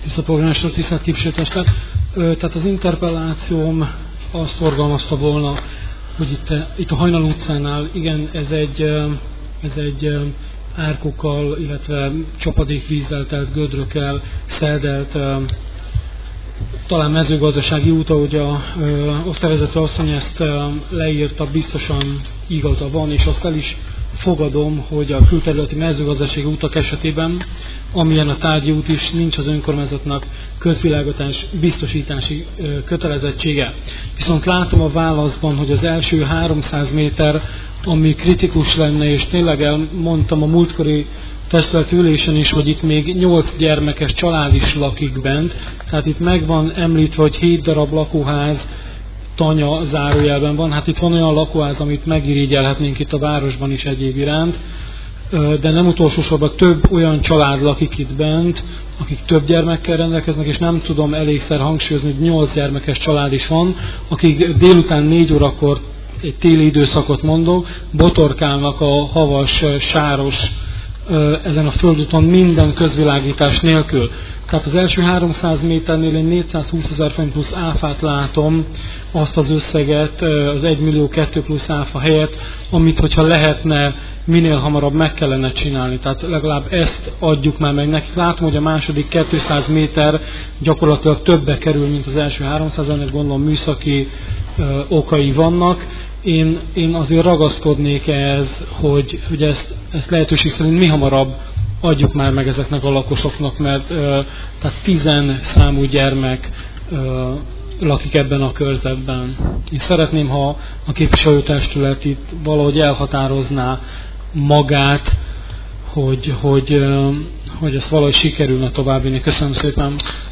Tisztelt polgármester, tisztelt képviselőtestület. Tehát az interpellációm azt szorgalmazta volna, hogy itt a Hajnal utcánál, igen, ez egy árkokkal, illetve csapadékvízzel telt gödrökkel szeldelt, talán mezőgazdasági út, ahogy a osztályvezető asszony ezt leírta, biztosan igaza van, és azt el is fogadom, hogy a külterületi mezőgazdasági utak esetében, amilyen a tárgyi út is, nincs az önkormányzatnak közvilágítás biztosítási kötelezettsége. Viszont látom a válaszban, hogy az első 300 méter, ami kritikus lenne, és tényleg elmondtam a múltkori testületi ülésen is, hogy itt még 8 gyermekes család is lakik bent, tehát itt meg van említve, hogy 7 darab lakóház, tanya zárójelben van. Hát itt van olyan lakóház, amit megirigyelhetnénk itt a városban is egyéb iránt, de nem utolsó sorban több olyan család lakik itt bent, akik több gyermekkel rendelkeznek, és nem tudom elégszer hangsúlyozni, hogy 8 gyermekes család is van, akik délután 4 órakor, egy téli időszakot mondok, botorkálnak a havas, sáros, ezen a földúton minden közvilágítás nélkül. Tehát az első 300 méternél én 420 000 forint plusz áfát látom, azt az összeget, az 1 millió 2 plusz áfa helyett, amit hogyha lehetne, minél hamarabb meg kellene csinálni. Tehát legalább ezt adjuk már meg nekik. Látom, hogy a második 200 méter gyakorlatilag többe kerül, mint az első 300, ennek gondolom műszaki okai vannak. Én azért ragaszkodnék ehhez, hogy ezt lehetőség szerint mi hamarabb adjuk már meg ezeknek a lakosoknak, mert tehát 10 számú gyermek lakik ebben a körzetben. Én szeretném, ha a képviselőtestület itt valahogy elhatározná magát, hogy ezt valahogy sikerülne továbbvinni. Köszönöm szépen!